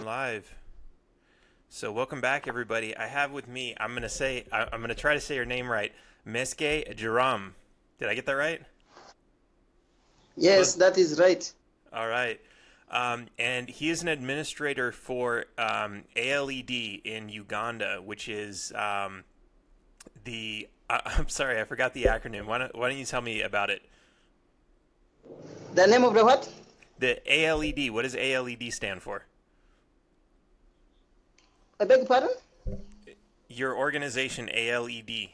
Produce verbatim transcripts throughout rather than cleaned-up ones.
live. So welcome back, everybody. I have with me, I'm gonna say, I, I'm gonna try to say your name right, Meske Jaram. Did I get that right? Yes, Close. that is right. All right. Um, and he is an administrator for um, A L E D in Uganda, which is um, the. Uh, I'm sorry, I forgot the acronym. Why don't, why don't you tell me about it? The name of the what? The A L E D. What does A L E D stand for? I beg your pardon? Your organization, A L E D.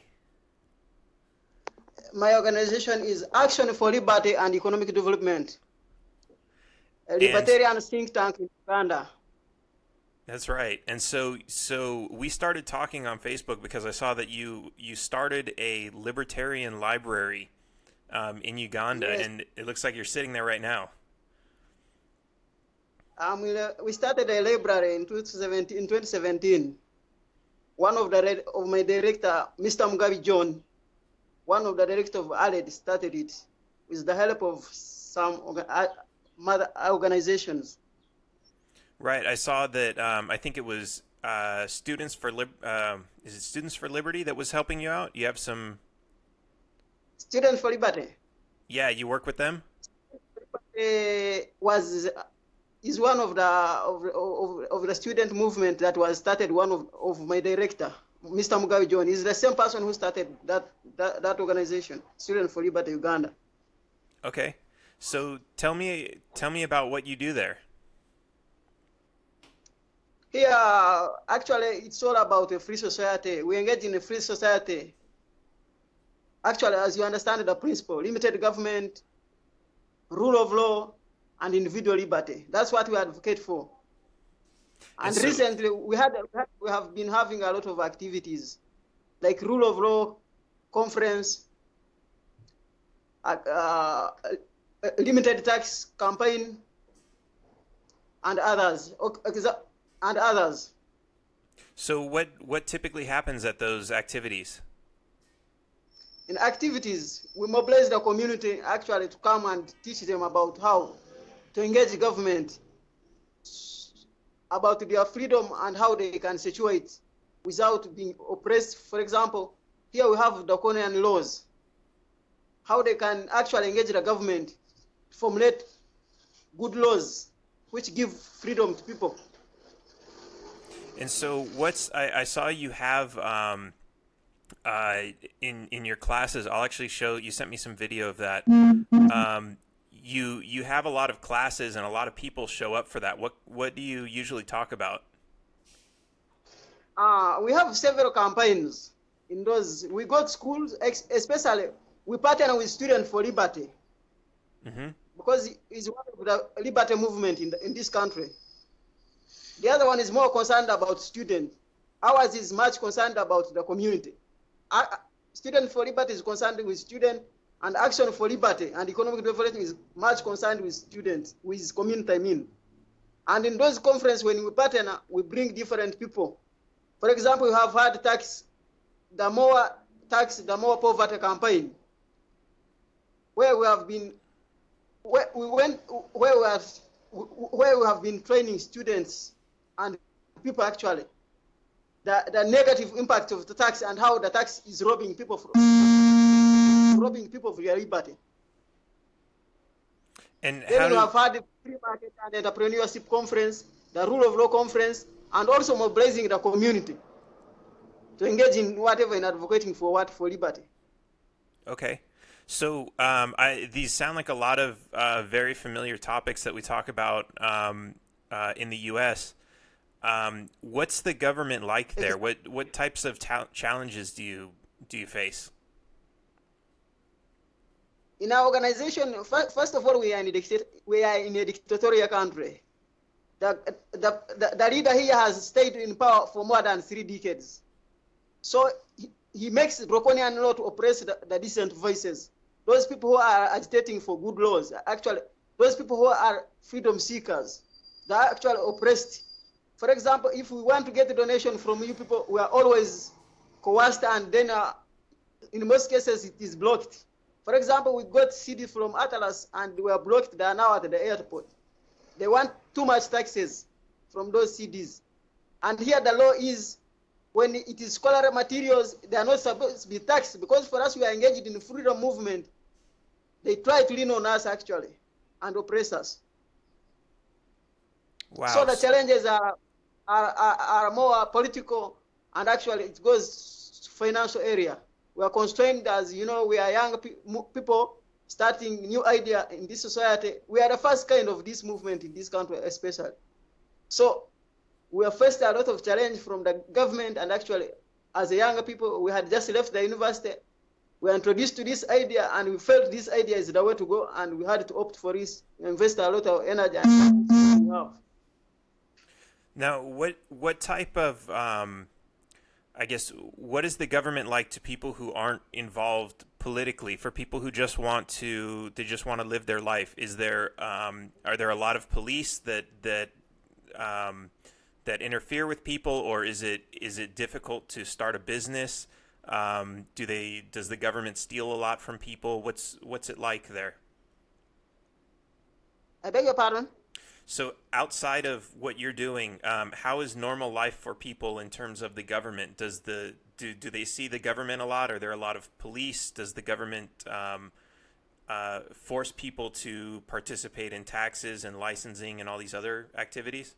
My organization is Action for Liberty and Economic Development, a libertarian and, think tank in Uganda. That's right. And so so we started talking on Facebook because I saw that you you started a libertarian library um, in Uganda, yes. And it looks like you're sitting there right now. Um, we started a library in twenty seventeen. One of the of my director, Mister Mugabe John, one of the directors of A L E D started it with the help of some mother organizations. Right. I saw that. Um, I think it was uh, Students for Lib. Uh, is it Students for Liberty that was helping you out? You have some. Students for Liberty. Yeah, you work with them. Uh, was is one of the of, of, of the student movement that was started. One of, of my director, Mister Mugabe John, is the same person who started that, that that organization, Students for Liberty Uganda. Okay, so tell me tell me about what you do there. Here, actually, it's all about a free society. We engage in a free society. Actually, as you understand the principle, limited government, rule of law, and individual liberty. That's what we advocate for. And, and so, recently, we had we have been having a lot of activities, like rule of law conference, uh, uh, limited tax campaign, and others. And others. So, what what typically happens at those activities? In activities, we mobilize the community actually to come and teach them about how to engage government, about their freedom and how they can situate without being oppressed. For example, here we have draconian laws, how they can actually engage the government to formulate good laws which give freedom to people. And so, what's I, I saw you have um, uh, in in your classes. I'll actually show you. Sent me some video of that. Um, you you have a lot of classes and a lot of people show up for that. What what do you usually talk about? Uh, we have several campaigns in those. We go to schools, especially we partner with Students for Liberty, mm-hmm. because it's one of the liberty movement in the, in this country. The other one is more concerned about students. Ours is much concerned about the community. Uh, Students for Liberty is concerned with students, and Action for Liberty and Economic Development is much concerned with students, with community, I mean. And in those conferences, when we partner, we bring different people. For example, we have had tax, the more tax, the more poverty campaign, where we have been, where we went, where we have, where we have been training students and people actually, the, the negative impact of the tax and how the tax is robbing people from robbing people of their liberty. And then how we do... have had the free market and entrepreneurship conference, the rule of law conference, and also mobilizing the community to engage in whatever in advocating for what for liberty. Okay. So um, I, these sound like a lot of uh, very familiar topics that we talk about um, uh, in the U S Um, what's the government like there? What what types of ta- challenges do you do you face? In our organization, first of all, we are in a, dictat- we are in a dictatorial country. The, the, the, the leader here has stayed in power for more than three decades. So he, he makes draconian law to oppress the, the decent voices. Those people who are agitating for good laws, actually, those people who are freedom seekers, they are actually oppressed. For example, if we want to get a donation from you people, we are always coerced, and then uh, in most cases it is blocked. For example, we got C D from Atlas and we are blocked. They are now at the airport. They want too much taxes from those C Ds. And here the law is, when it is scholarly materials, they are not supposed to be taxed, because for us, we are engaged in the freedom movement. They try to lean on us, actually, and oppress us. Wow. So the challenges are, are, are, are more political, and actually it goes to financial area. We are constrained, as you know, we are young pe people starting new idea in this society. We are the first kind of this movement in this country, especially. So we have faced a lot of challenge from the government, and actually, as a younger people, we had just left the university. We were introduced to this idea, and we felt this idea is the way to go, and we had to opt for this, invest a lot of energy. And we have. Now, what what type of, um, I guess, what is the government like to people who aren't involved politically? For people who just want to, they just want to live their life. Is there, um, are there a lot of police that that um, that interfere with people, or is it is it difficult to start a business? Um, do they does the government steal a lot from people? What's what's it like there? I beg your pardon? So outside of what you're doing, um, how is normal life for people in terms of the government? Does the do, do they see the government a lot? Are there a lot of police? Does the government um, uh, force people to participate in taxes and licensing and all these other activities?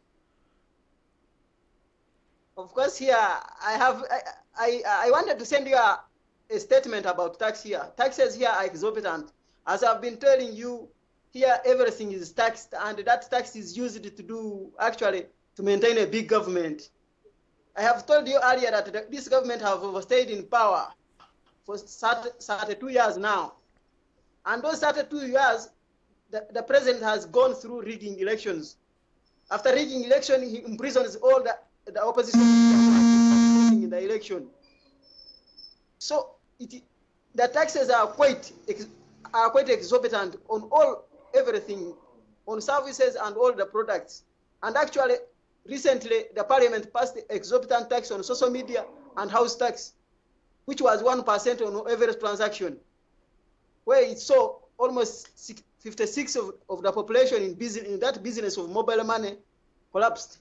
Of course, here I have I, I, I wanted to send you a, a statement about tax here. Taxes here are exorbitant. As I've been telling you, here everything is taxed, and that tax is used to do, actually, to maintain a big government. I have told you earlier that the, this government have overstayed in power for thirty-two years now. And those thirty-two years, the, the president has gone through rigging elections. After rigging election, he imprisons all the, the opposition in the election. So it, the taxes are quite, are quite exorbitant on all everything, on services and all the products. And actually, recently, the parliament passed the exorbitant tax on social media and house tax, which was one percent on every transaction, where it saw almost fifty-six of, of the population in, business, in that business of mobile money collapsed.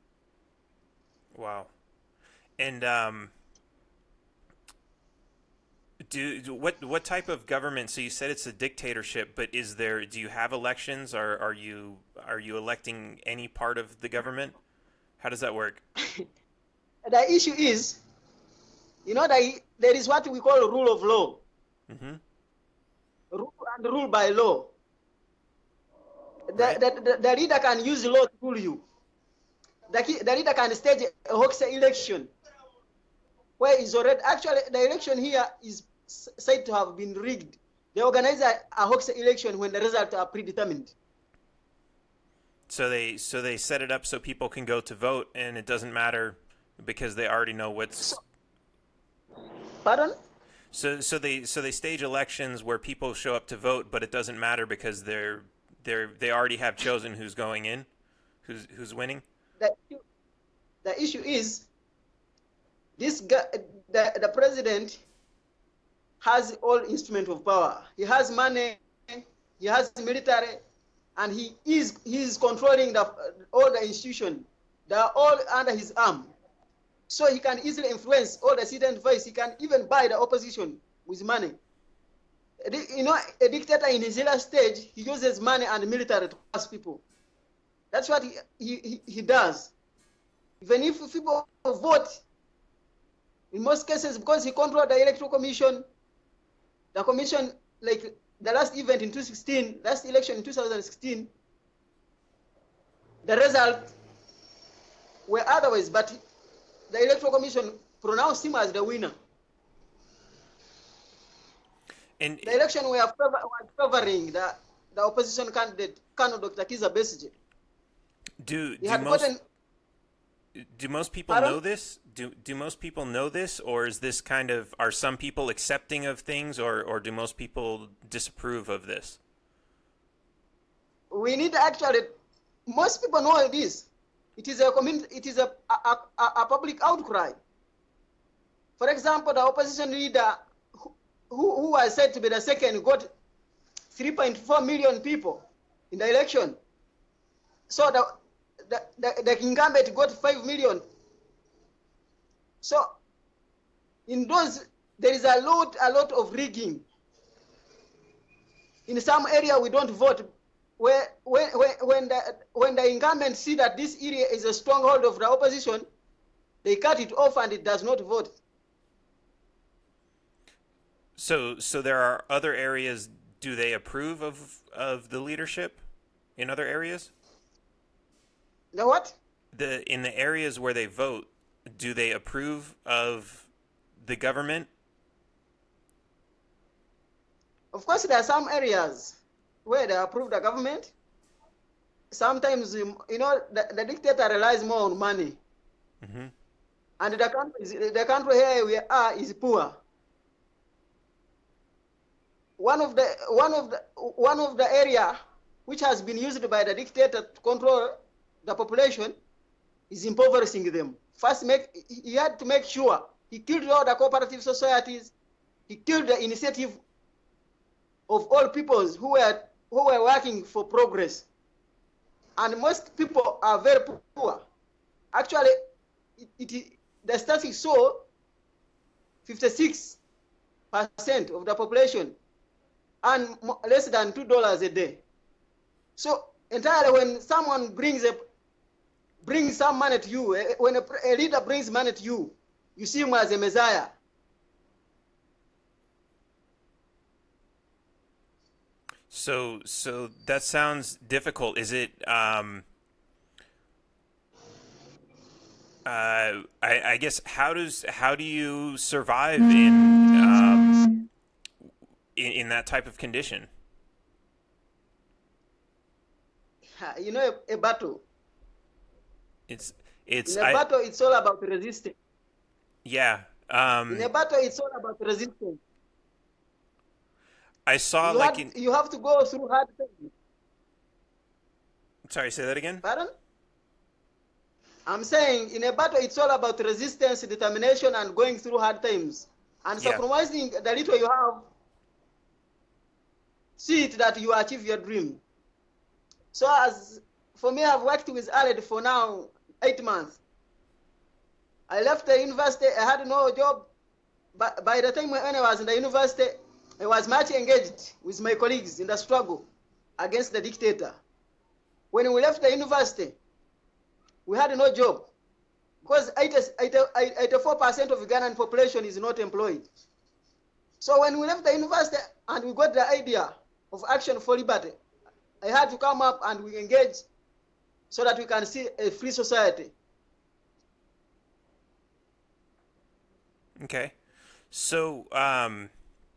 Wow. And um, do, do what what type of government? So you said it's a dictatorship, but is there? Do you have elections? Or are you are you electing any part of the government? How does that work? The issue is, you know, that there is what we call rule of law. Mm-hmm. Rule and rule by law. The, right. the, the, the leader can use law to rule you. The, the leader can stage a hoax election, where is already, actually, the election here is said to have been rigged. They organize a, a hoax election when the results are predetermined. So they so they set it up so people can go to vote, and it doesn't matter because they already know what's. So, pardon? So so they so they stage elections where people show up to vote, but it doesn't matter because they're they're they already have chosen who's going in, who's who's winning. The issue, the issue is this guy, the the president has all instruments of power. He has money, he has military, and he is he is controlling the all the institutions. They are all under his arm. So he can easily influence all the citizen voice. He can even buy the opposition with money. You know, a dictator in his early stage, he uses money and military to pass people. That's what he, he, he does. Even if people vote, in most cases, because he controls the electoral commission, the commission, like the last event in two thousand sixteen, last election in two thousand sixteen, the result were otherwise, but the electoral commission pronounced him as the winner. And the election were favoring the, the opposition candidate, Colonel Doctor Kizza Besigye. Do do most, gotten, do most people pardon? know this? Do do most people know this, or is this kind of, are some people accepting of things, or or do most people disapprove of this? We need actually, most people know this. It is a community. It is a a, a a public outcry. For example, the opposition leader, who, who who was said to be the second, got three point four million people in the election. So the the, the, the incumbent got five million. So in those, there is a lot, a lot of rigging. In some area, we don't vote. Where when when when the when the incumbents see that this area is a stronghold of the opposition, they cut it off and it does not vote. So so there are other areas. Do they approve of of the leadership in other areas? The what? The in the areas where they vote, do they approve of the government? Of course, there are some areas where they approve the government. Sometimes, you know, the, the dictator relies more on money. Mm-hmm. And the country, the country here we are is poor. One of the one of the one of the area which has been used by the dictator to control the population is impoverishing them. First, make he had to make sure he killed all the cooperative societies. He killed the initiative of all peoples who were who were working for progress. And most people are very poor. Actually, it, it, the statistics show fifty-six percent of the population earn less than two dollars a day. So entirely, when someone brings a brings some money to you, when a, a leader brings money to you, you see him as a messiah. So, so that sounds difficult. Is it? Um, uh, I, I guess how does how do you survive in um, in, in that type of condition? You know, a, a battle. It's it's in a I, battle. It's all about resistance. Yeah. Um, in a battle, it's all about resistance. I saw you like have, in, you have to go through hard things. Sorry, say that again. Pardon? I'm saying in a battle, it's all about resistance, determination, and going through hard times. And Yeah. sacrificing the little you have, see it that you achieve your dream. So as for me, I've worked with Aled for now eight months. I left the university, I had no job. But by the time when I was in the university, I was much engaged with my colleagues in the struggle against the dictator. When we left the university, we had no job because eighty-four percent of the Ghanaian population is not employed. So when we left the university and we got the idea of Action for Liberty, I had to come up and we engage so that we can see a free society. Okay. So, um,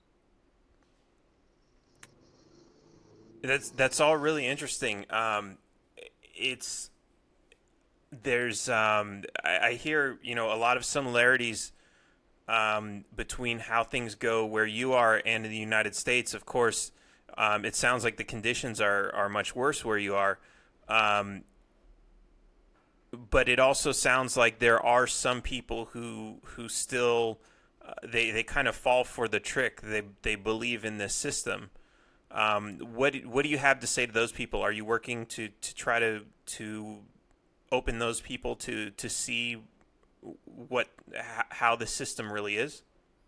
that's that's all really interesting. Um, it's there's um, I, I hear you know a lot of similarities um, between how things go where you are and in the United States. Of course, um, it sounds like the conditions are are much worse where you are. Um, but it also sounds like there are some people who who still uh, they they kind of fall for the trick. They they believe in this system. Um, what what do you have to say to those people? Are you working to, to try to to open those people to to see what how the system really is?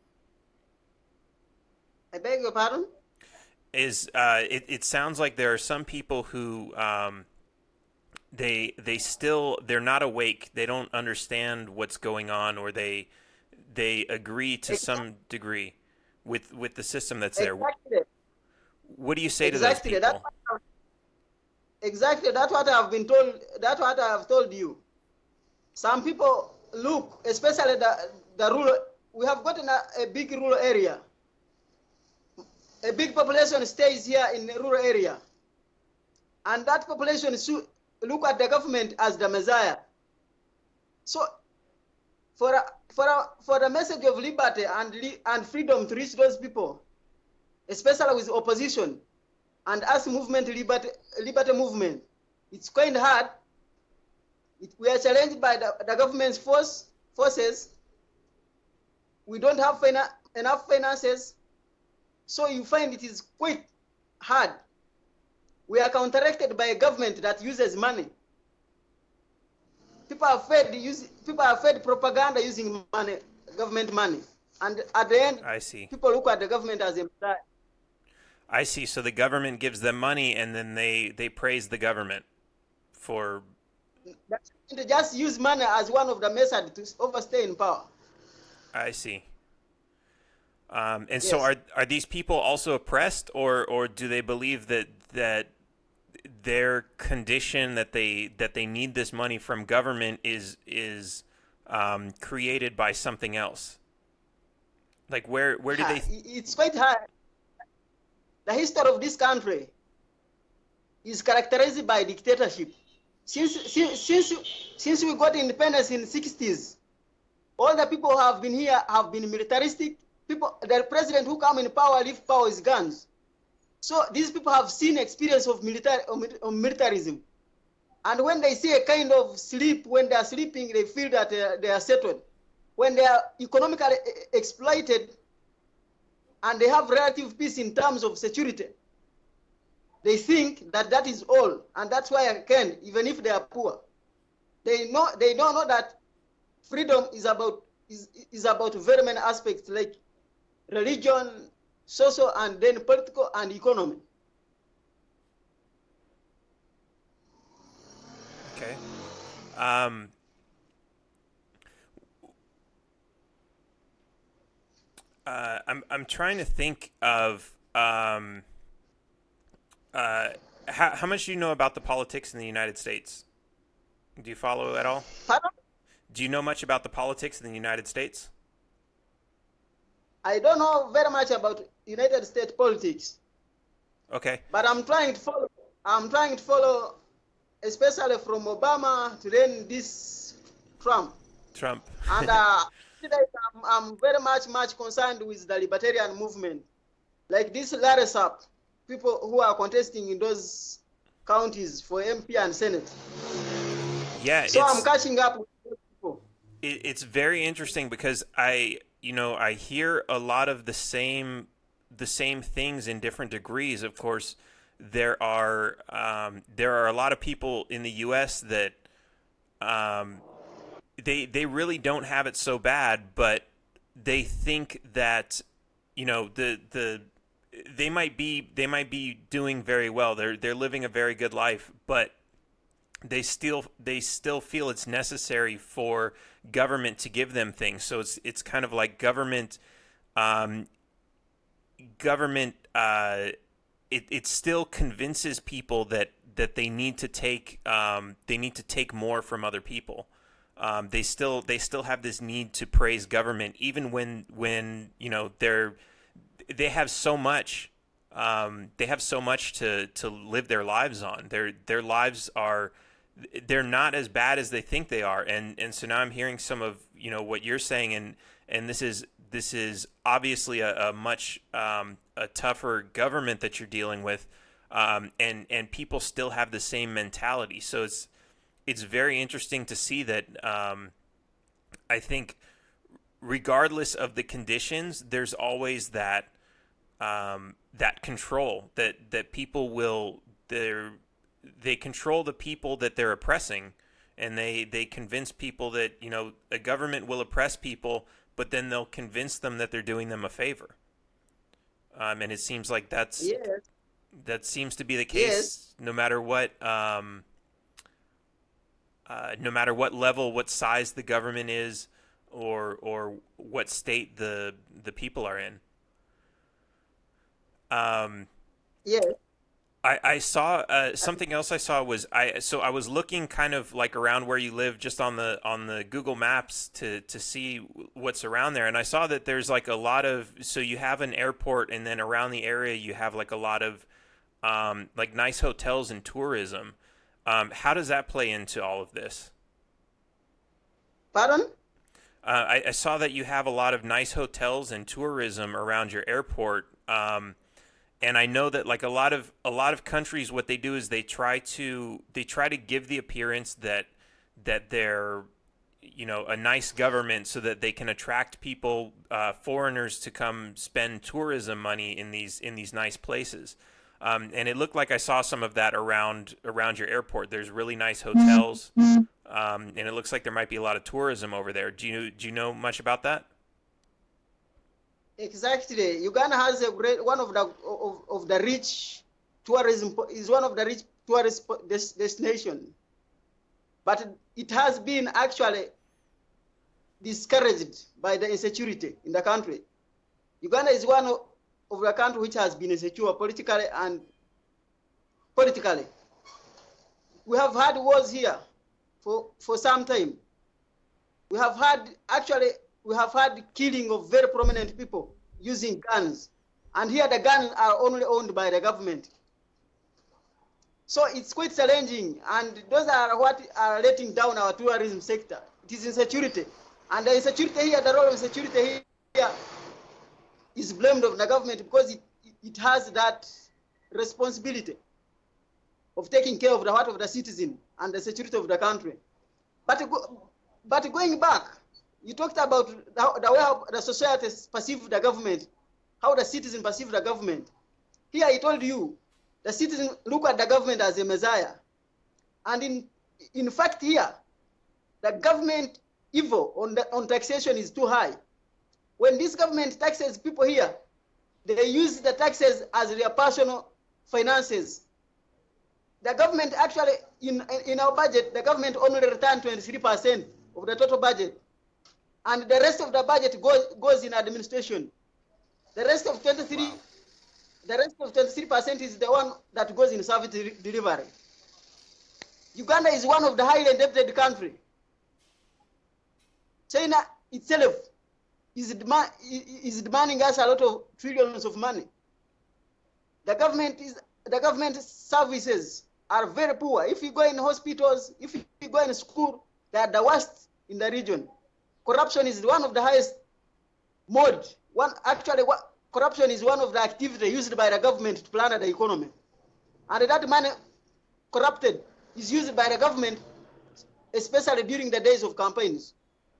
I beg your pardon? Is uh, it it sounds like there are some people who um, they they still they're not awake. They don't understand what's going on, or they they agree to Exactly. some degree with with the system that's there. Exactly. What do you say Exactly. to those people? That's what exactly. That's what I've been told. That's what I have told you. Some people look, especially the the rural. We have gotten a, a big rural area. A big population stays here in the rural area, and that population should look at the government as the messiah. So, for a, for a, for the message of liberty and and freedom to reach those people, especially with opposition and us movement, liberty, liberty movement, it's quite hard. It, we are challenged by the, the government's force forces. We don't have fina enough finances. So you find it is quite hard. We are counteracted by a government that uses money. people are fed use, people are fed propaganda using money, government money, and at the end, I see. people look at the government as a employer. I see. So the government gives them money, and then they they praise the government for. They just use money as one of the methods to overstay in power. I see. Um, and Yes. so are are these people also oppressed, or or do they believe that that their condition that they that they need this money from government is is um, created by something else? Like where where do they? Th- it's quite hard. The history of this country is characterized by dictatorship. Since since since, since we got independence in the sixties, all the people who have been here have been militaristic. People, the president who come in power leave power with guns. So these people have seen experience of military of militarism, and when they see a kind of sleep, when they are sleeping, they feel that uh, they are settled. When they are economically exploited, and they have relative peace in terms of security, they think that that is all, and that's why again, even if they are poor, they know they don't know that freedom is about is is about very many aspects like religion, social, and then political and economy. Okay. Um, uh, I'm I'm trying to think of um, uh, how how much do you know about the politics in the United States? Do you follow at all? Pardon? Do you know much about the politics in the United States? I don't know very much about United States politics, Okay. but I'm trying to follow. I'm trying to follow, especially from Obama to then this Trump. Trump. And uh, I'm, I'm very much much concerned with the libertarian movement, like this Larry Sapp, people who are contesting in those counties for M P and Senate. Yeah. So it's, I'm catching up with those people. it, it's very interesting because I, you know, I hear a lot of the same, the same things in different degrees. Of course, there are um, there are a lot of people in the U S that um, they they really don't have it so bad, but they think that, you know, the the they might be they might be doing very well. They're they're living a very good life, but they still they still feel it's necessary for government to give them things. So it's it's kind of like government um, government uh, it it still convinces people that that they need to take um, they need to take more from other people. Um, they still they still have this need to praise government, even when when you know they're they have so much um, they have so much to, to live their lives on. Their their lives are they're not as bad as they think they are, and and so now I'm hearing some of you know what you're saying, and and this is this is obviously a, a much um, a tougher government that you're dealing with, um, and and people still have the same mentality. So it's it's very interesting to see that. Um, I think, regardless of the conditions, there's always that um, that control that that people will they're they control the people that they're oppressing, and they they convince people that you know a government will oppress people, but then they'll convince them that they're doing them a favor. Um, and it seems like that's Yes. that seems to be the case Yes. no matter what. Um, Uh, no matter what level, what size the government is, or or what state the the people are in. Um, Yes. I, I saw uh, something else. I saw was I so I was looking kind of like around where you live, just on the on the Google Maps to to see what's around there, and I saw that there's like a lot of so you have an airport, and then around the area you have like a lot of um, like nice hotels and tourism. Um, how does that play into all of this? Pardon? Uh, I, I saw that you have a lot of nice hotels and tourism around your airport, um, and I know that like a lot of a lot of countries, what they do is they try to they try to give the appearance that that they're you know a nice government, so that they can attract people, uh, foreigners, to come spend tourism money in these in these nice places. Um, and it looked like I saw some of that around around your airport. There's really nice hotels. um, and it looks like there might be a lot of tourism over there. Do you do you know much about that? Exactly. Uganda has a great one of the of, of the rich tourism is one of the rich tourist des, destination, but it has been actually discouraged by the insecurity in the country. Uganda is one of, of the country which has been insecure politically and politically. We have had wars here for, for some time. We have had, actually, we have had killing of very prominent people using guns. And here the guns are only owned by the government. So it's quite challenging. And those are what are letting down our tourism sector. It is insecurity. And the insecurity here, the role of insecurity here is blamed on the government because it, it has that responsibility of taking care of the heart of the citizen and the security of the country. But, but going back, you talked about the, the way how the society perceive the government, how the citizen perceive the government. Here I told you, the citizen look at the government as a messiah. And in, in fact here, the government evil on, the, on taxation is too high. When this government taxes people here, they use the taxes as their personal finances. The government actually, in, in our budget, the government only returns twenty-three percent of the total budget. And the rest of the budget goes, goes in administration. The rest of twenty-three, wow. the rest of twenty-three percent is the one that goes in service de delivery. Uganda is one of the highly indebted countries. China itself is, demand, is demanding us a lot of trillions of money. The government is the government services are very poor. If you go in hospitals, if you go in school, they are the worst in the region. Corruption is one of the highest mode. One actually, what, corruption is one of the activities used by the government to plan the economy, and that money corrupted is used by the government, especially during the days of campaigns.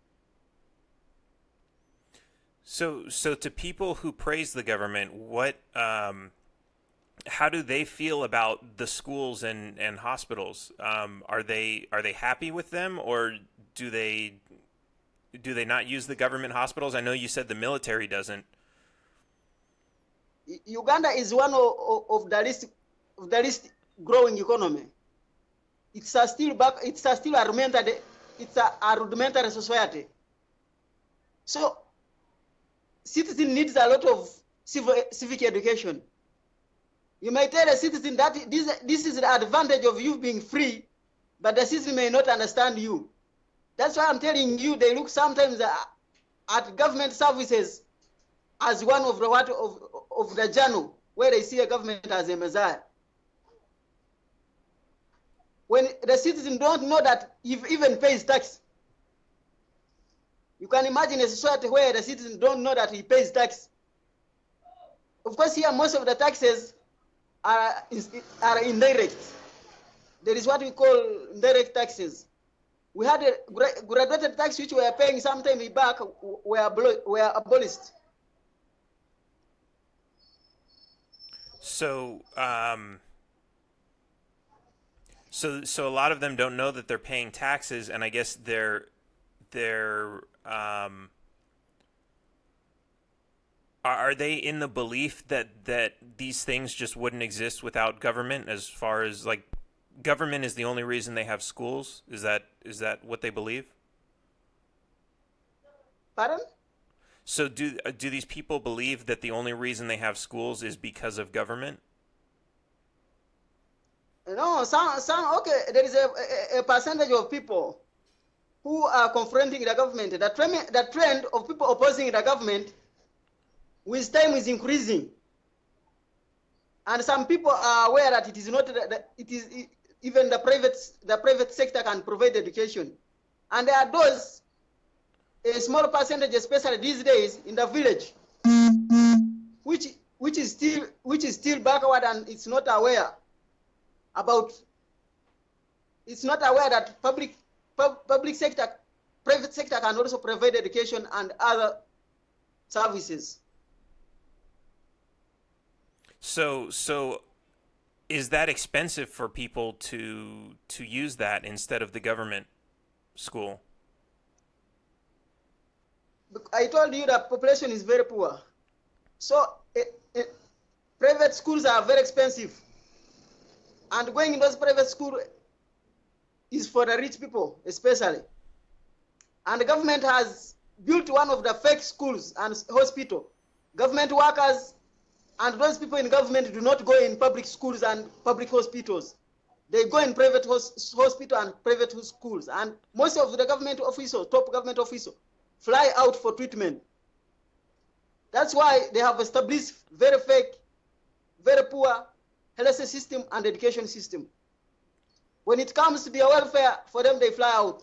So, so to people who praise the government, what, um, how do they feel about the schools and, and hospitals? Um, are they are they happy with them, or do they do they not use the government hospitals? I know you said the military doesn't. Uganda is one of, of the least of the least growing economy. It's a still back. It's a still a rudimentary. It's a, a rudimentary society. So, citizen needs a lot of civil, civic education. You may tell a citizen that this, this is the advantage of you being free, but the citizen may not understand you. That's why I'm telling you, they look sometimes at government services as one of the what of, of the journal, where they see a government as a messiah. When the citizen don't know that he even pays tax. You can imagine a society where the citizen don't know that he pays tax. Of course, here most of the taxes are, are indirect. There is what we call indirect taxes. We had a graduated tax which we were paying sometime back were, were abolished. So, um, so, so a lot of them don't know that they're paying taxes, and I guess they're, they're, um, are they in the belief that, that these things just wouldn't exist without government, as far as like government is the only reason they have schools? Is that, is that what they believe? Pardon? So do, do these people believe that the only reason they have schools is because of government? No, some, some, okay, there is a, a, a percentage of people who are confronting the government. The trend, the trend of people opposing the government with time is increasing. And some people are aware that it is not, that it is even the private, the private sector can provide education. And there are those, a small percentage, especially these days in the village, which, which is still, which is still backward and it's not aware about, it's not aware that public, pub, public sector, private sector can also provide education and other services. So, so is that expensive for people to to use that instead of the government school? I told you that population is very poor. So it, it, private schools are very expensive. And going in those private schools is for the rich people, especially. And the government has built one of the fake schools and hospital. Government workers and those people in government do not go in public schools and public hospitals. They go in private hospital and private schools. And most of the government officials, top government officials, fly out for treatment. That's why they have established very fake, very poor health system and education system. When it comes to their welfare, for them, they fly out.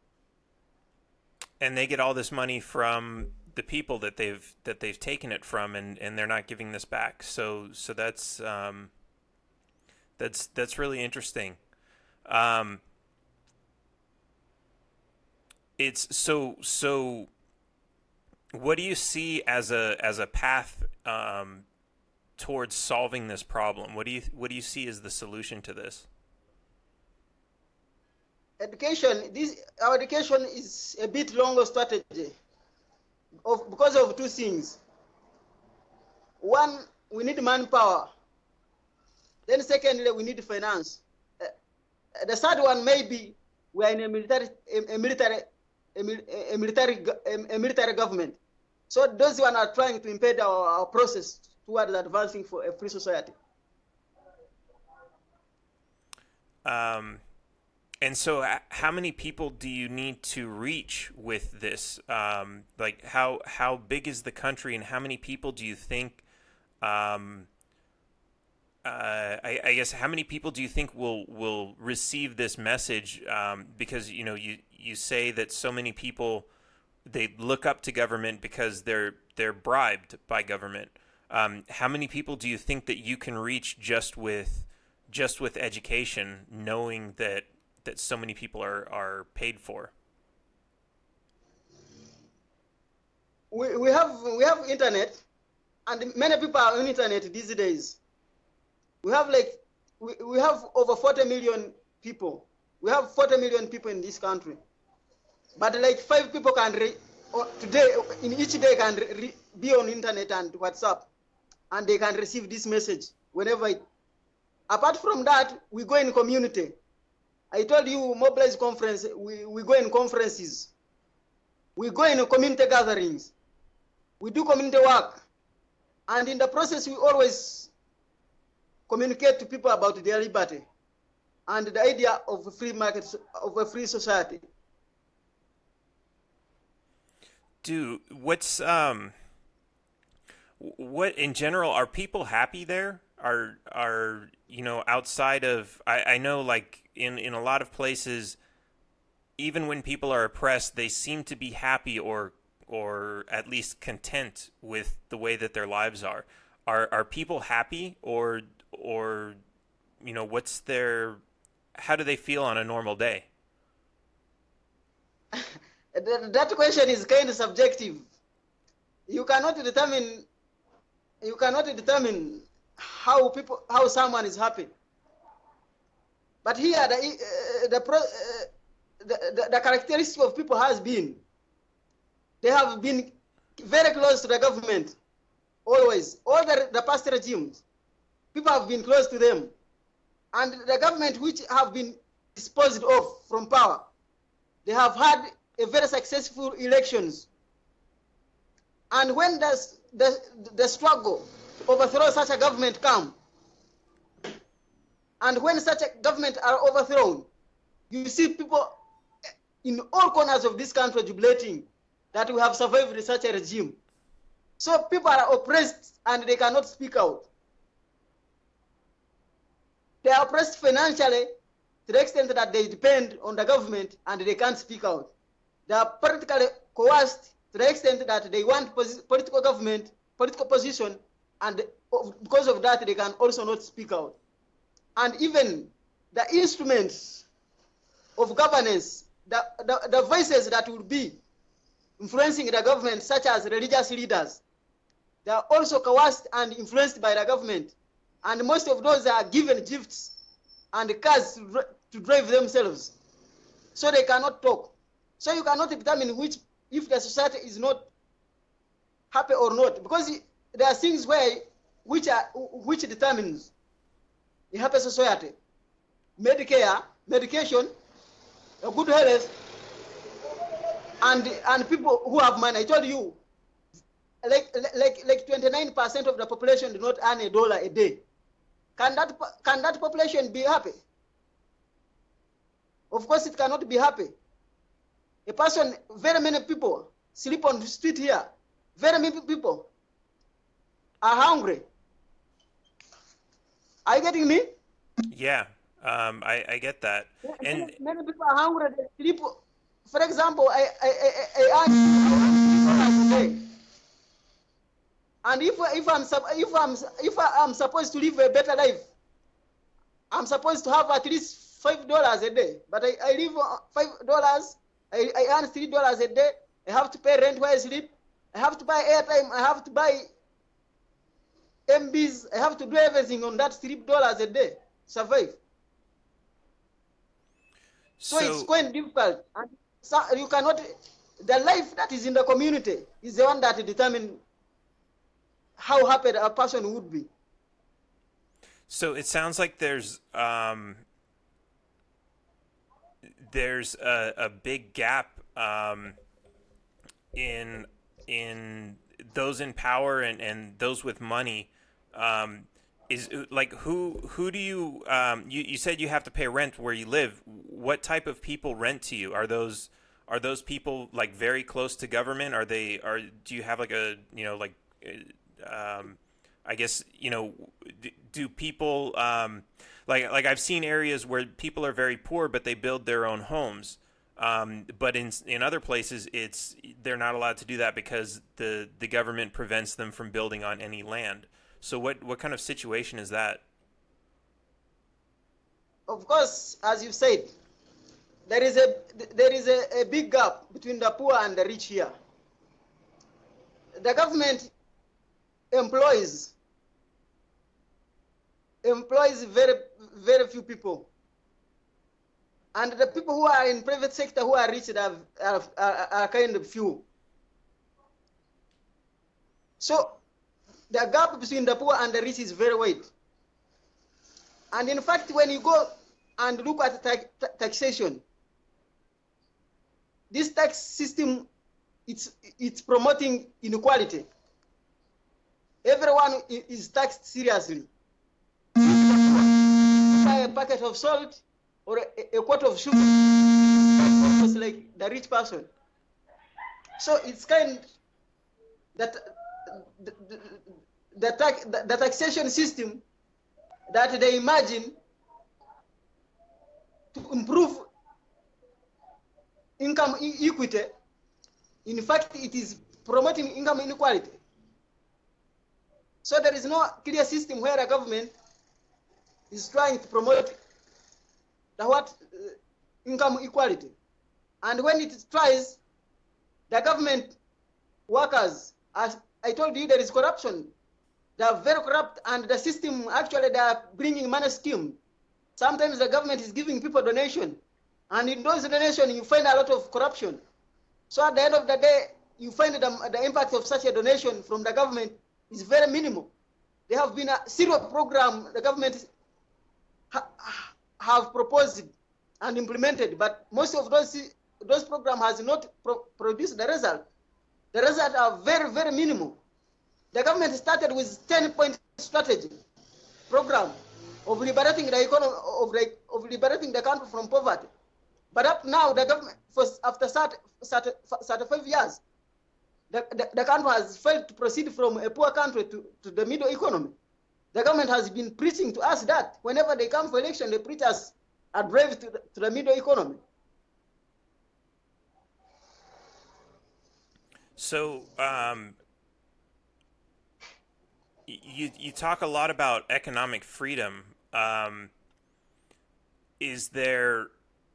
And they get all this money from the people that they've that they've taken it from, and, and they're not giving this back. So so that's um, that's that's really interesting. Um, it's so so. What do you see as a as a path um, towards solving this problem? What do you what do you see as the solution to this? Education. This our education is a bit longer strategy, of because of two things. One, we need manpower. Then secondly, we need finance. Uh, the third one, maybe we are in a military a, a military a, a military a, a military government. So those one are trying to impede our, our process towards advancing for a free society. Um, and so how many people do you need to reach with this? Um, like how, how big is the country, and how many people do you think, um, uh, I, I guess, how many people do you think will, will receive this message? Um, because, you know, you, you say that so many people, they look up to government because they're they're bribed by government. Um, how many people do you think that you can reach just with just with education, knowing that that so many people are, are paid for? We we have we have internet, and many people are on internet these days. We have like we, we have over forty million people. We have forty million people in this country. But like five people can re, today in each day can re, be on internet and WhatsApp, and they can receive this message whenever. It, apart from that, we go in community. I told you, mobilize conference. We we go in conferences. We go in community gatherings. We do community work, and in the process, we always communicate to people about their liberty and the idea of a free market, of a free society. Do what's um what in general, are people happy there? Are are you know, outside of I, I know like in, in a lot of places, even when people are oppressed, they seem to be happy or or at least content with the way that their lives are. Are are people happy, or or you know, what's their how do they feel on a normal day? That question is kind of subjective. You cannot determine. You cannot determine how people, how someone is happy. But here, the uh, the, uh, the, the the characteristic of people has been, they have been very close to the government, always. All the the past regimes, people have been close to them, and the government which have been disposed of from power, they have had a very successful elections. And when does the, the struggle to overthrow such a government come, and when such a government are overthrown, you see people in all corners of this country jubilating that we have survived such a regime. So people are oppressed and they cannot speak out. They are oppressed financially to the extent that they depend on the government and they can't speak out. They are politically coerced to the extent that they want political government, political position, and because of that, they can also not speak out. And even the instruments of governance, the, the, the voices that will be influencing the government, such as religious leaders, they are also coerced and influenced by the government. And most of those are given gifts and cars to, to drive themselves. So they cannot talk. So you cannot determine which, if the society is not happy or not, because there are things where which are which determines a happy society. Medicare, medication, a good health, and and people who have money. I told you, like like like twenty-nine percent of the population do not earn a dollar a day. Can that can that population be happy? Of course, it cannot be happy. A person, very many people sleep on the street here. Very many people are hungry. Are you getting me? Yeah, um, I, I get that. And many, many people are hungry. They sleep. For example, I I I, I earn a day, and if if I'm if I'm if I'm supposed to live a better life, I'm supposed to have at least five dollars a day. But I, I live five dollars. I, I earn three dollars a day. I have to pay rent where I sleep. I have to buy airtime. I have to buy M Bs. I have to do everything on that three dollars a day. Survive. So, so it's quite difficult. And so you cannot. The life that is in the community is the one that determines how happy a person would be. So it sounds like there's um, there's a, a big gap um, in in those in power and, and those with money. Um, is like who who do you, um, you you said you have to pay rent where you live. What type of people rent to you? Are those are those people like very close to government? Are they are do you have like a you know like um, I guess you know do people um, like like I've seen areas where people are very poor but they build their own homes. Um, but in in other places, it's they're not allowed to do that because the, the government prevents them from building on any land. So what, what kind of situation is that? Of course, as you said, there is a there is a, a big gap between the poor and the rich here. The government employs employs very very few people. And the people who are in private sector who are rich are, are, are, are kind of few. So the gap between the poor and the rich is very wide. And in fact, when you go and look at ta taxation, this tax system, it's, it's promoting inequality. Everyone is taxed seriously. Buy a packet of salt, or a, a quart of sugar, almost like the rich person. So it's kind that the, the, the, tax, the, the taxation system that they imagine to improve income equity, in fact, it is promoting income inequality. So there is no clear system where a government is trying to promote the what uh, income equality, and when it tries, the government workers, as I told you, there is corruption. They are very corrupt, and the system actually they are bringing money scheme. Sometimes the government is giving people donation, and in those donations you find a lot of corruption. So at the end of the day, you find the, the impact of such a donation from the government is very minimal. There have been a zero program the government ha have proposed and implemented, but most of those those programs has not pro produced the result. The results are very, very minimal. The government started with ten-point strategy program of liberating the economy, of, like, of liberating the country from poverty. But up now, the government, for, after thirty-five years, the, the, the country has failed to proceed from a poor country to, to the middle economy. The government has been preaching to us that whenever they come for election, they preach us a drive to the, to the middle economy. So um, you you talk a lot about economic freedom. Um, is there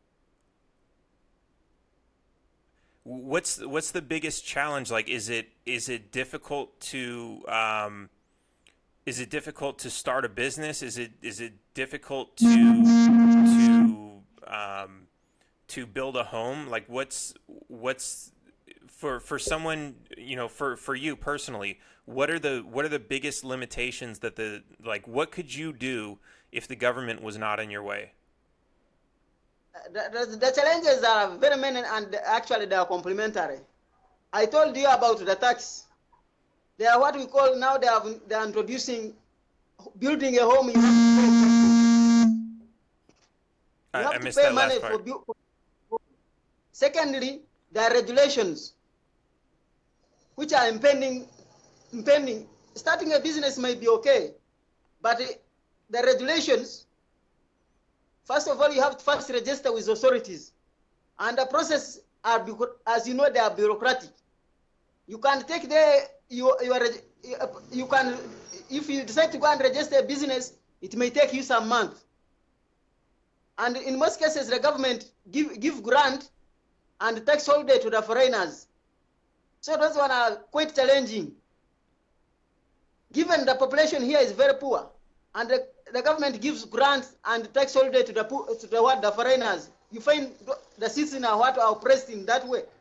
what's what's the biggest challenge? Like, is it is it difficult to um, is it difficult to start a business? Is it is it difficult to to um, to build a home? Like, what's what's for for someone, you know, for for you personally, what are the what are the biggest limitations that the like what could you do if the government was not in your way? The, the, the challenges are very many, and actually they are complementary. I told you about the tax. They are what we call now, they are, they are introducing building a home. You have to pay, you I, have I to missed pay that money last for, part. build, for. Secondly, there are regulations which are impending. impending. Starting a business may be okay, but the regulations, first of all, you have to first register with authorities. And the process, are, as you know, they are bureaucratic. You can take the, you, you, are, you can, if you decide to go and register a business, it may take you some months. And in most cases, the government give, give grant and tax holiday to the foreigners. So those one are quite challenging. Given the population here is very poor, and the, the government gives grants and tax holiday to the to the what the foreigners, you find the citizens are what are oppressed in that way.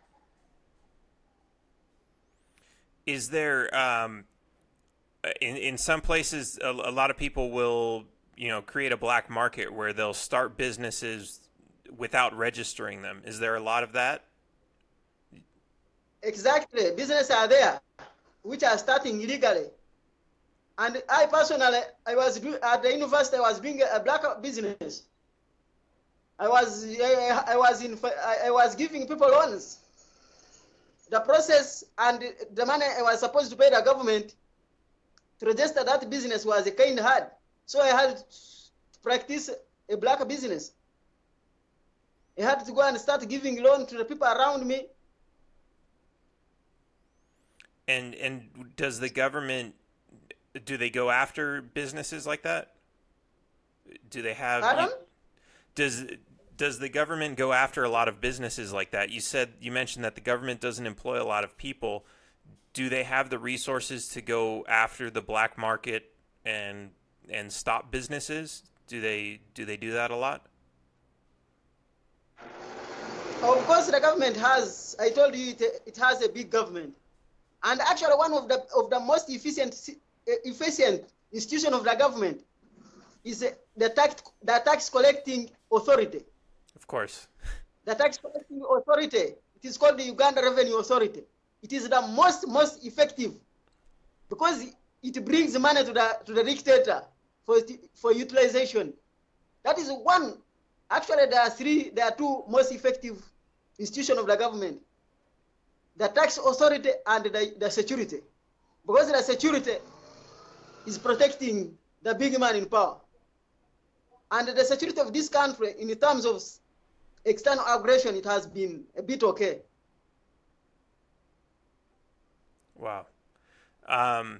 Is there um, in in some places a, a lot of people will, you know, create a black market where they'll start businesses without registering them? Is there a lot of that? Exactly, businesses are there which are starting illegally. And I personally, I was do, at the university. I was doing a black business. I was, I, I was in, I was giving people loans. The process and the money I was supposed to pay the government to register that business was a kind hard. So I had to practice a black business. I had to go and start giving loan to the people around me. And and does the government, do they go after businesses like that? Do they have? Pardon? You, does does the government go after a lot of businesses like that? You said, you mentioned that the government doesn't employ a lot of people. Do they have the resources to go after the black market and and stop businesses? Do they do they do that a lot? Of course, the government has. I told you it, it has a big government, and actually one of the of the most efficient efficient institution of the government is the tax the tax collecting authority. Of course. The tax collecting authority. It is called the Uganda Revenue Authority. It is the most most effective because it brings money to the to the dictator for for utilization. That is one. Actually, there are three. There are two most effective institutions of the government: the tax authority and the, the security, because the security is protecting the big man in power, and the security of this country in terms of external aggression, it has been a bit okay. Wow. Um,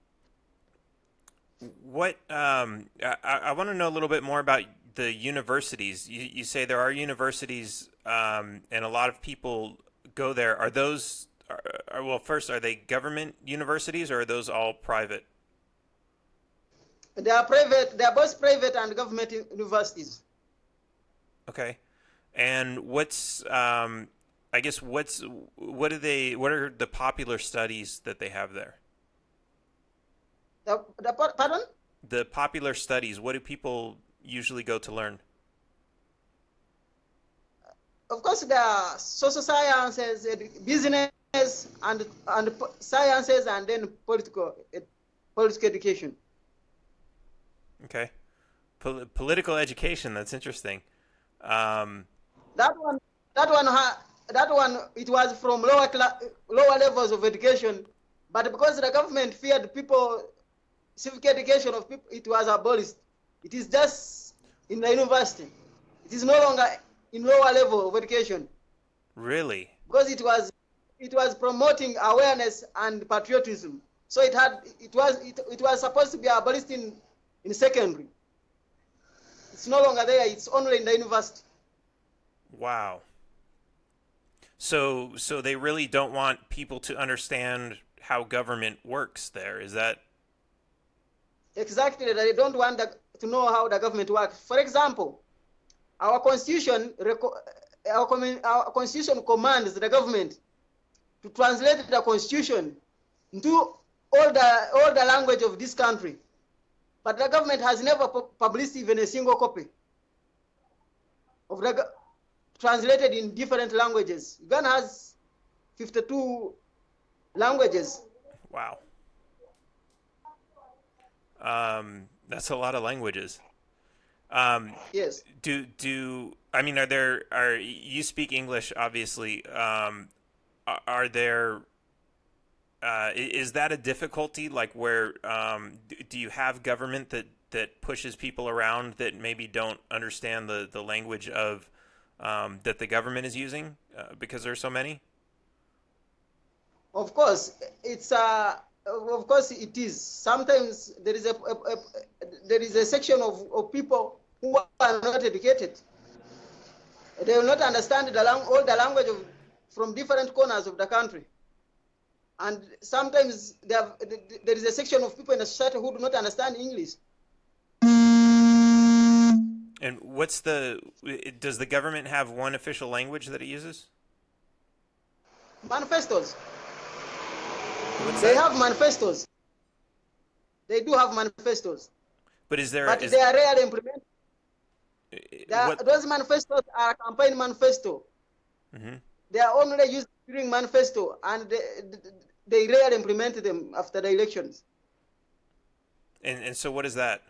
what um, I, I want to know a little bit more about the universities. You, you say there are universities, um, and a lot of people go there. Are those, are, are, well, first, are they government universities, or are those all private? They are private. They are both private and government universities. Okay. And what's, um, I guess, what's, what are they, what are the popular studies that they have there? The, the, pardon? The popular studies, what do people usually go to learn? Of course, there are social sciences, business, and and sciences, and then political political education. Okay, Pol- political education. That's interesting. Um, that one, that one, that one. It was from lower cla- lower levels of education, but because the government feared people, civic education of people, it was abolished. It is just in the university. It is no longer in lower level of education. Really? Because it was, it was promoting awareness and patriotism. So it had, it was, it, it was supposed to be abolished in, in secondary. It's no longer there. It's only in the university. Wow. So, so they really don't want people to understand how government works there. Is that? Exactly. They don't want the, to know how the government works. For example, our constitution, our, our constitution commands the government to translate the constitution into all the, all the language of this country. But the government has never published even a single copy of the translated in different languages. Uganda has fifty-two languages. Wow. Um, that's a lot of languages. Um, yes. Do do I mean are there are you speak English obviously? Um, are, are there uh, is that a difficulty? Like where um, do you have government that, that pushes people around that maybe don't understand the, the language of um, that the government is using uh, because there are so many? Of course, it's uh, of course it is. Sometimes there is a, a, a there is a section of, of people who are not educated. They will not understand the lang all the language of, from different corners of the country. And sometimes there, have, there is a section of people in the society who do not understand English. And what's the, does the government have one official language that it uses? Manifestos. What's they that? have manifestos. They do have manifestos. But is there? But is, they are rarely implemented. Are, those manifestos are campaign manifesto. Mm-hmm. They are only used during manifesto, and they, they rarely implement them after the elections. And and so what is that?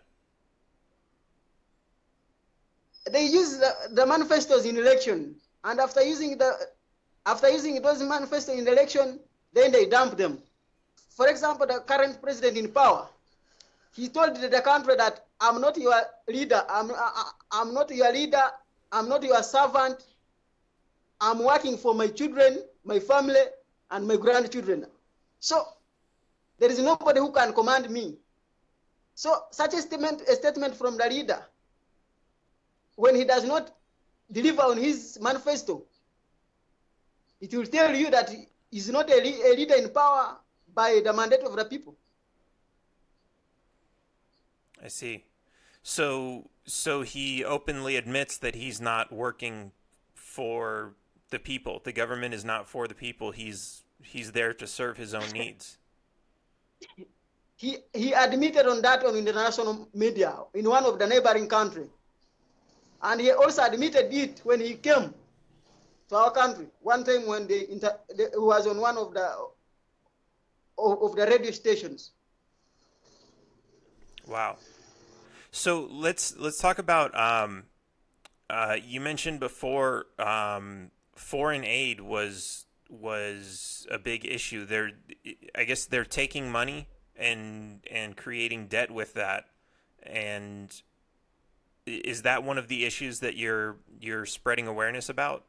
They use the, the manifestos in election, and after using the after using those manifestos in the election, then they dump them. For example, the current president in power, he told the country that I'm not your leader, I'm, I, I'm not your leader, I'm not your servant, I'm working for my children, my family, and my grandchildren. So there is nobody who can command me. So such a statement, a statement from the leader, when he does not deliver on his manifesto, it will tell you that he is not a, a leader in power by the mandate of the people. I see. So, so he openly admits that he's not working for the people. The government is not for the people. He's he's there to serve his own needs. He he admitted on that on international media in one of the neighboring countries, and he also admitted it when he came to our country one time when they, inter, they was on one of the of, of the radio stations. Wow. So let's let's talk about. Um, uh, you mentioned before um, foreign aid was was a big issue. They're, I guess, they're taking money and and creating debt with that. And is that one of the issues that you're you're spreading awareness about?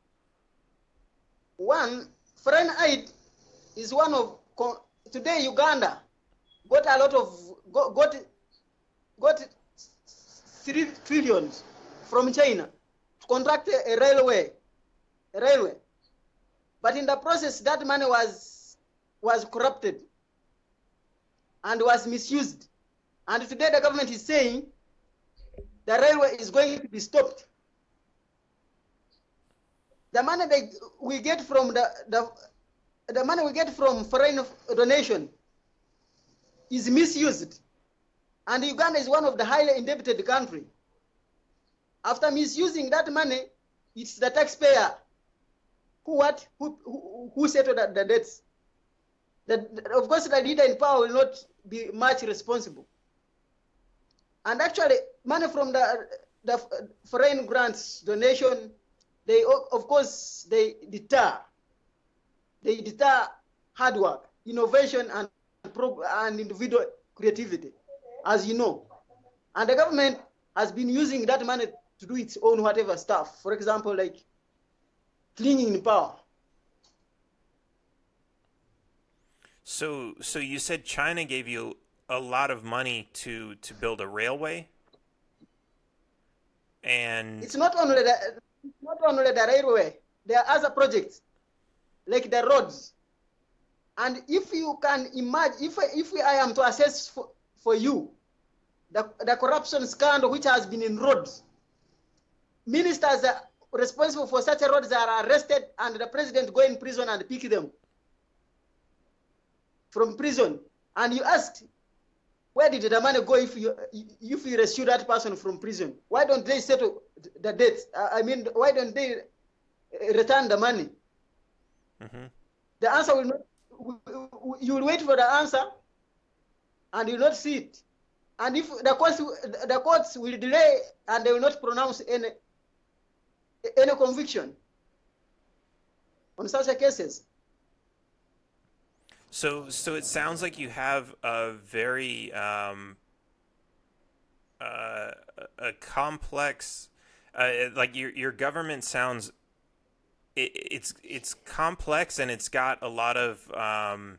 One, foreign aid is one of today Uganda got a lot of got got, got three trillions from China to contract a, a railway, a railway. But in the process, that money was was corrupted and was misused. And today the government is saying the railway is going to be stopped. The money that we get from the, the, the money we get from foreign donation is misused. And Uganda is one of the highly indebted countries. After misusing that money, it's the taxpayer who what who who, who settled the, the debts. The, of course, the leader in power will not be much responsible. And actually, money from the the foreign grants donation, they of course they deter. They deter hard work, innovation, and and individual creativity, as you know. And the government has been using that money to do its own whatever stuff. For example, like cleaning in power. So, so you said China gave you a lot of money to to build a railway, and it's not only the it's not only the railway. There are other projects like the roads. And if you can imagine, if if I am to assess for, for you the the corruption scandal which has been in roads, ministers are responsible for such roads are arrested and the president go in prison and pick them from prison. And you asked, where did the money go if you if you rescue that person from prison? Why don't they settle the debts? I mean, why don't they return the money? Mm-hmm. The answer will not, you will wait for the answer and you will not see it. And if the courts, the courts will delay and they will not pronounce any, any conviction on such cases. So, so it sounds like you have a very um, uh, a complex, uh, like your your government sounds. It, it's it's complex and it's got a lot of um,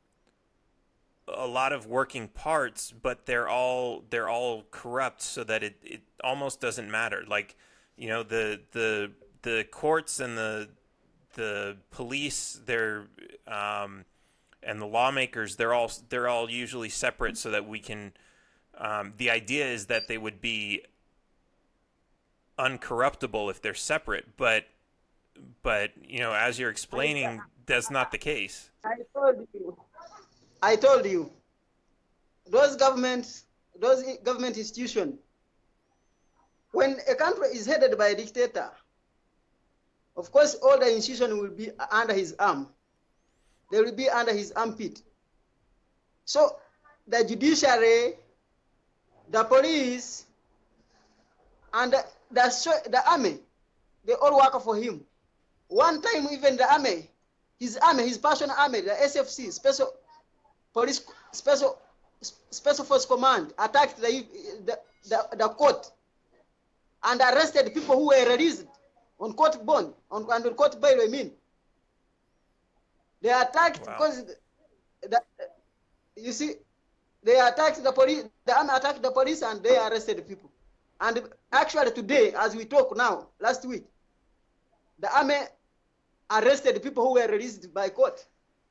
a lot of working parts, but they're all they're all corrupt, so that it, it almost doesn't matter. Like, you know, the the the courts and the the police, they're um, and the lawmakers, they're all they're all usually separate, so that we can. Um, the idea is that they would be uncorruptible if they're separate, but but you know, as you're explaining, that's not the case. I told you. I told you. Those governments, those government institutions, when a country is headed by a dictator, of course, all the institutions will be under his arm. They will be under his armpit. So the judiciary, the police, and the, the, the army, they all work for him. One time, even the army, his army, his personal army, the S F C, Special Police, Special Special Force Command, attacked the, the, the, the court and arrested people who were released on court bond, on, on court bail, I mean. They attacked wow. because, the, the, you see, they attacked the police, the army attacked the police and they arrested people. And actually today, as we talk now, last week, the army arrested people who were released by court.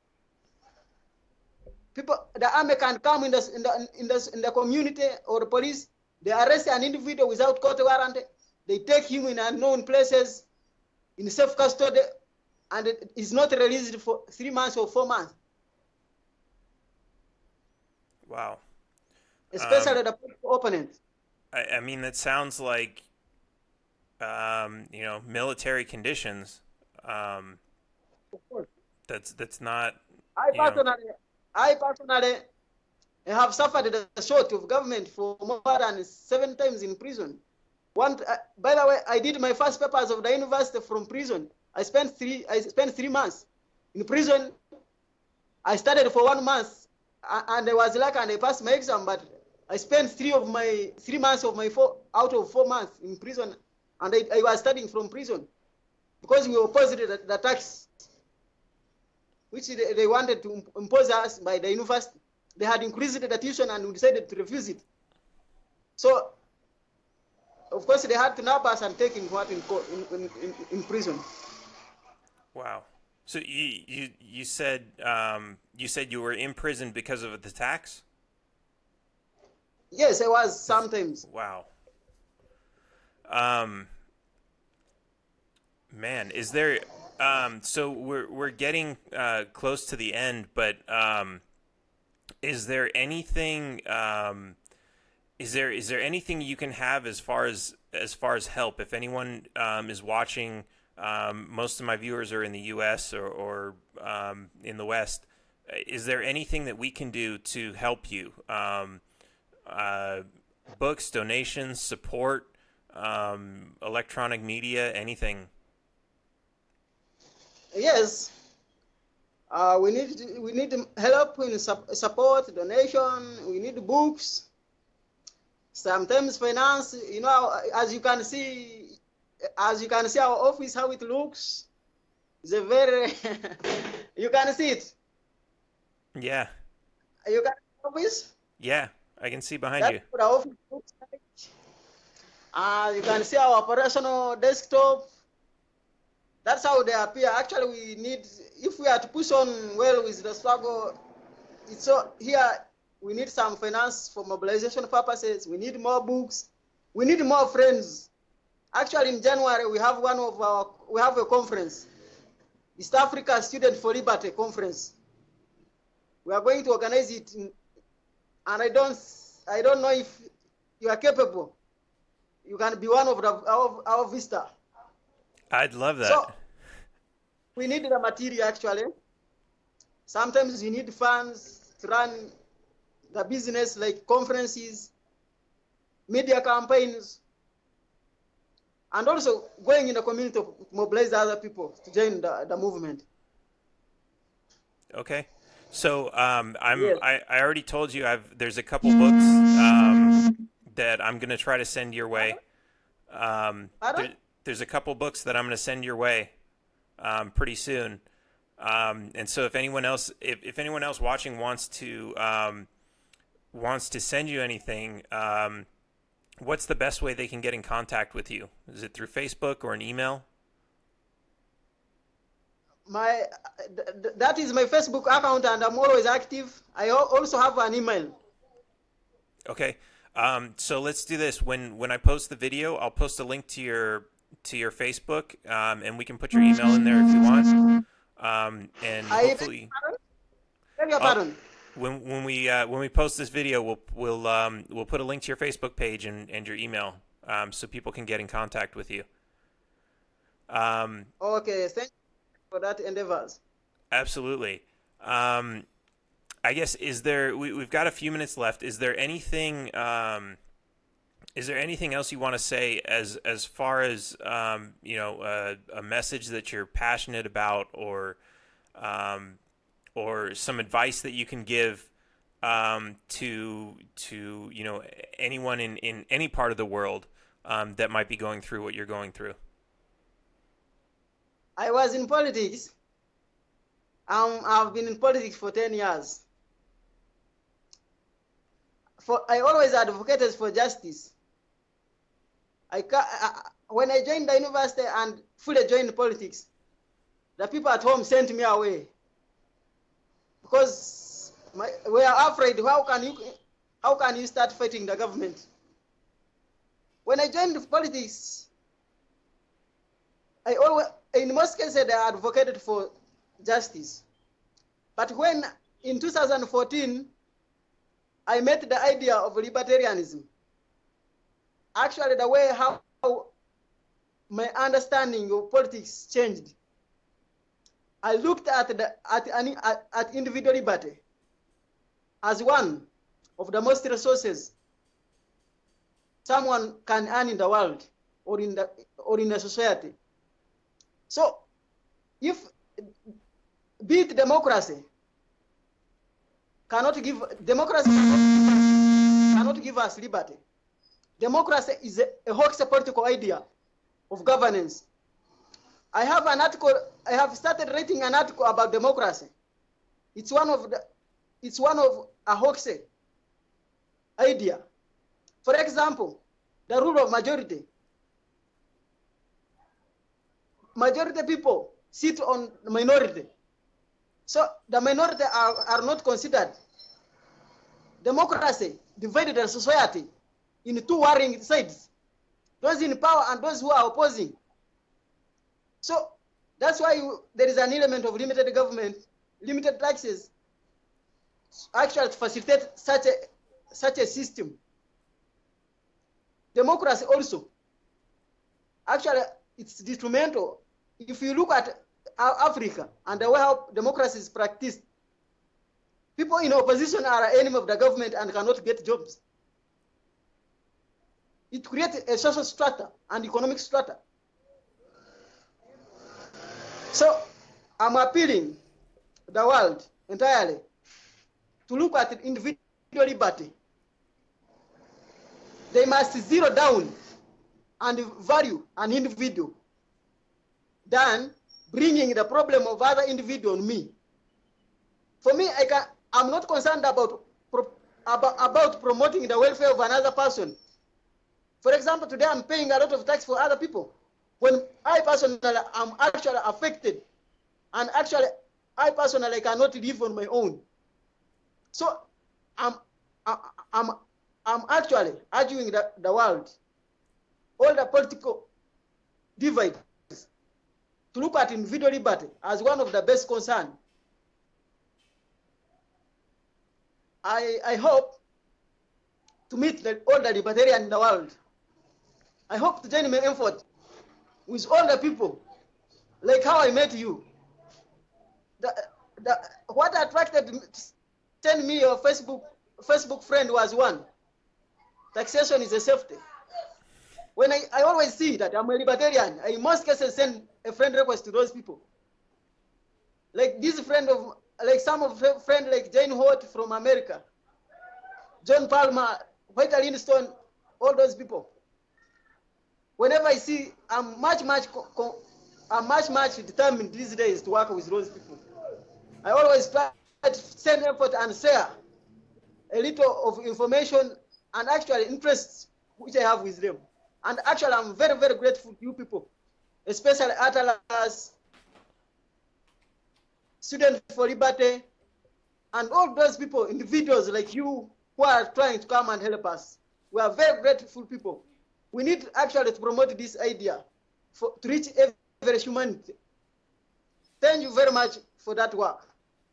People, the army can come in the, in the, in the, in the community or the police, they arrest an individual without court warrant, they take him in unknown places, in safe custody, and it is not released for three months or four months. Wow. Especially um, the opponent. I, I mean, that sounds like, um, you know, military conditions. Um, of course. That's that's not. I personally, know. I personally have suffered the short of government for more than seven times in prison. One, uh, by the way, I did my first papers of the university from prison. I spent three. I spent three months in prison. I studied for one month, and I was lucky and I passed my exam. But I spent three of my three months of my four out of four months in prison, and I, I was studying from prison because we opposed the, the tax, which they, they wanted to impose us by the university. They had increased the tuition, and we decided to refuse it. So, of course, they had to nab us and take in what in, in, in, in prison. Wow. So you you you said um, you said you were in prison because of the tax? Yes, I was sometimes. Wow. Um. Man, is there? Um. So we're we're getting uh, close to the end, but um, is there anything? Um, is there is there anything you can have as far as as far as help? If anyone um, is watching. Um, most of my viewers are in the U S or, or um, in the West. Is there anything that we can do to help you? Um, uh, books, donations, support, um, electronic media, anything? Yes. Uh, we need we need help in support, donation. We need books. Sometimes finance. You know, as you can see. As you can see our office, how it looks, it's a very, you can see it. Yeah. You can see the office? Yeah, I can see behind That's you. What our office looks like. Uh, you can see our operational desktop. That's how they appear. Actually, we need, if we are to push on well with the struggle, it's so here, we need some finance for mobilization purposes. We need more books. We need more friends. Actually, in January, we have one of our, we have a conference, East Africa Student for Liberty Conference. We are going to organize it, in, and I don't, I don't know if you are capable. You can be one of the, our, our visitor. I'd love that. So, we need the material, actually. Sometimes you need funds to run the business, like conferences, media campaigns, and also going in the community to mobilize other people to join the, the movement. Okay. So um, I'm, Yes. I, I already told you I've there's a couple books um, that I'm going to try to send your way. Um, there, there's a couple books that I'm going to send your way um, pretty soon. Um, and so if anyone else, if, if anyone else watching wants to um, wants to send you anything, um, what's the best way they can get in contact with you? Is it through Facebook or an email? My th that is my Facebook account, and I'm always active. I also have an email. Okay. Um, so let's do this. When when I post the video, I'll post a link to your to your Facebook, um, and we can put your email in there if you want. Um, and I hopefully, beg your uh, pardon. when when we uh, when we post this video, we'll we'll um, we'll put a link to your Facebook page and, and your email, um, so people can get in contact with you. Um, Okay, thank you for that endeavors. Absolutely. Um, I guess is there we, we've got a few minutes left. Is there anything um, is there anything else you want to say as as far as um, you know uh, a message that you're passionate about, or um, or some advice that you can give um, to to you know anyone in, in any part of the world um, that might be going through what you're going through? I was in politics. Um, I've been in politics for ten years. For I always advocated for justice. I, I when I joined the university and fully joined politics, the people at home sent me away because my, we are afraid. How can you how can you start fighting the government? When I joined politics, I always, in most cases, I advocated for justice. But when, in two thousand fourteen, I met the idea of libertarianism, actually the way how my understanding of politics changed. I looked at, the, at, at, at individual liberty as one of the most resources someone can earn in the world or in, the, or in a society. So, if be it democracy cannot give democracy cannot, cannot give us liberty. Democracy is a, a hoax political idea of governance. I have an article. I have started writing an article about democracy. It's one of the. It's one of a hoax idea. For example, the rule of majority. Majority people sit on the minority. So the minority are, are not considered. Democracy divided the society in two warring sides, those in power and those who are opposing. So that's why you, there is an element of limited government, limited taxes, actually to facilitate such a, such a system. Democracy also, actually it's detrimental. If you look at Africa and the way how democracy is practiced, people in opposition are an enemy of the government and cannot get jobs. It creates a social strata and economic strata. So I'm appealing to the world entirely to look at individual liberty. They must zero down and value an individual than bringing the problem of other individual on me. For me, I can, I'm not concerned about, about, about promoting the welfare of another person. For example, today I'm paying a lot of tax for other people. When I personally am actually affected, and actually I personally cannot live on my own. So I'm, I'm, I'm actually arguing the, the world, all the political divide, to look at individual liberty as one of the best concerns. I, I hope to meet the, all the libertarians in the world. I hope to join my effort with all the people, like how I met you. The, the, what attracted me, send me your Facebook Facebook friend was one. Taxation is a safety. When I, I always see that I'm a libertarian, I in most cases send a friend request to those people. Like this friend of, like some of friend like Jane Holt from America, John Palmer, White Lindstone, all those people. Whenever I see, I'm much, much, I'm much, much determined these days to work with those people. I always try to send effort and share a little of information and actually interests which I have with them. And actually, I'm very, very grateful to you people, especially Atlas, Students for Liberty, and all those people, individuals like you who are trying to come and help us. We are very grateful people. We need actually to promote this idea for, to reach every humanity. Thank you very much for that work.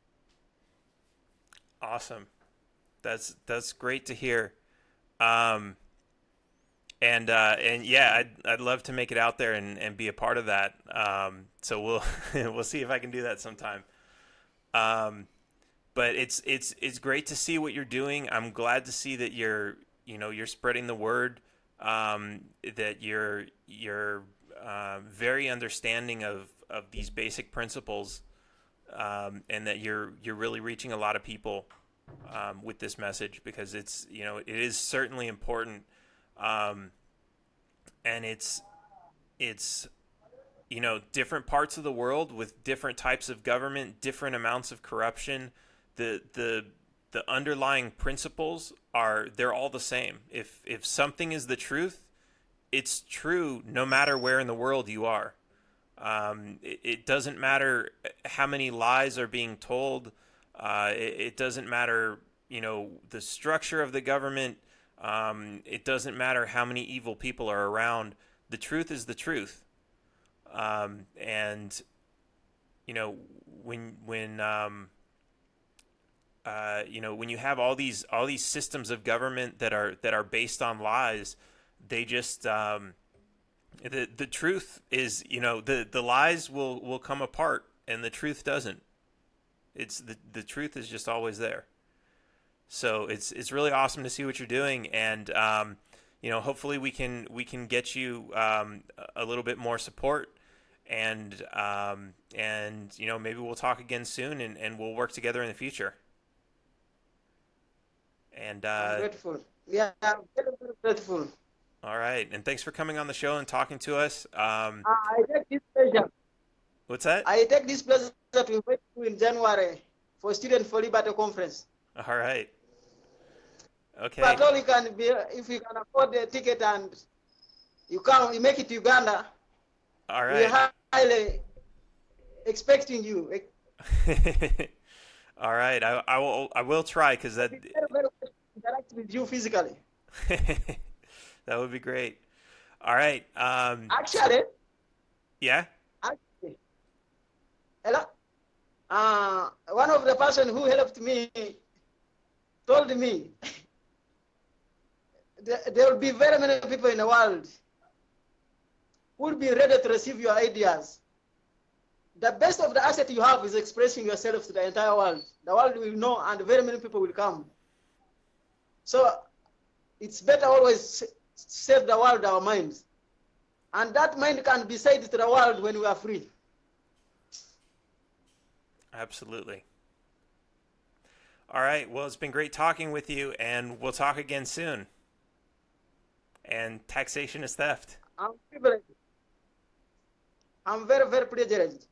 Awesome. That's that's great to hear. Um, and uh, and yeah, I'd I'd love to make it out there and, and be a part of that. Um, so we'll we'll see if I can do that sometime. Um, but it's it's it's great to see what you're doing. I'm glad to see that you're you know you're spreading the word. Um, that you're you're uh, very understanding of, of these basic principles, um, and that you're you're really reaching a lot of people um, with this message, because it's you know it is certainly important, um, and it's it's you know different parts of the world with different types of government, different amounts of corruption. The the the underlying principles are, they're all the same. If if something is the truth, it's true no matter where in the world you are. Um, it, it doesn't matter how many lies are being told. Uh, it, it doesn't matter, you know, the structure of the government. Um, it doesn't matter how many evil people are around. The truth is the truth. Um, and, you know, when when um, Uh, you know, when you have all these all these systems of government that are that are based on lies, they just um, the the truth is, you know, the the lies will will come apart and the truth doesn't. It's the the truth is just always there. So it's it's really awesome to see what you're doing, and um, you know, hopefully we can we can get you um, a little bit more support, and um, and you know, maybe we'll talk again soon, and, and we'll work together in the future. And uh, I'm grateful. Yeah, I'm very, very grateful. All right, and thanks for coming on the show and talking to us. Um, Uh, I take this pleasure. what's that? I take this pleasure to invite you in January for Student for Liberty Conference. All right. Okay. But all you can be, if you can afford the ticket and you come, you make it to Uganda, All we're right. highly expecting you. All right. I, I will. I will try, because that It's very, very good to interact with you physically. that would be great. All right. Um, Actually, yeah. actually, hello. Uh, one of the person who helped me told me there, there will be very many people in the world who will be ready to receive your ideas. The best of the asset you have is expressing yourself to the entire world. The world will know, and very many people will come. So it's better always save the world our minds. And that mind can be said to the world when we are free. Absolutely. All right. Well, it's been great talking with you, and we'll talk again soon. And taxation is theft. I'm privileged. I'm very, very privileged.